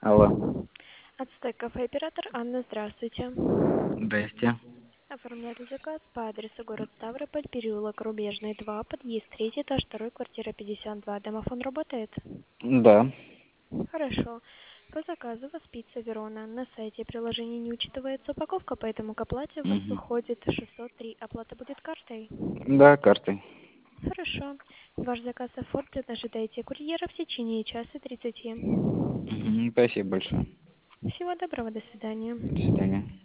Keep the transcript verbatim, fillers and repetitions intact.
Алло. Отстой кафе оператор Анна, здравствуйте. Здрасте. Оформляли заказ по адресу город Ставрополь, переулок Рубежный, два, подъезд третий, этаж второй, квартира пятьдесят два. Домофон работает? Да. Хорошо. По заказу вас пицца Верона. На сайте приложения не учитывается упаковка, поэтому к оплате у вас Мгм. выходит шестьсот три. Оплата будет картой? Да, картой. Хорошо. Ваш заказ оформлен. Ожидайте курьера в течение часа тридцати. Мгм. Спасибо большое. Всего доброго, до свидания. До свидания.